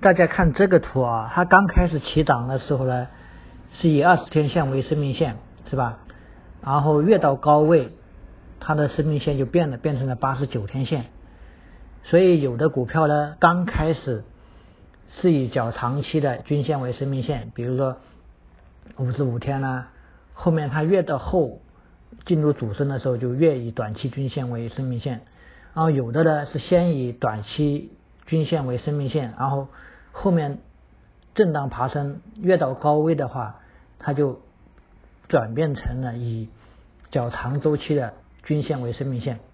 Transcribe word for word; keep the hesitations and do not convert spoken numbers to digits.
大家看这个图啊，它刚开始起涨的时候呢，是以二十天线为生命线，是吧？然后越到高位，它的生命线就变了，变成了八十九天线。所以有的股票呢，刚开始是以较长期的均线为生命线，比如说五十五天呢，后面它越到后进入主升的时候，就越以短期均线为生命线。然后有的呢是先以短期均线为生命线，然后后面震荡爬升越到高位的话，它就转变成了以较长周期的均线为生命线。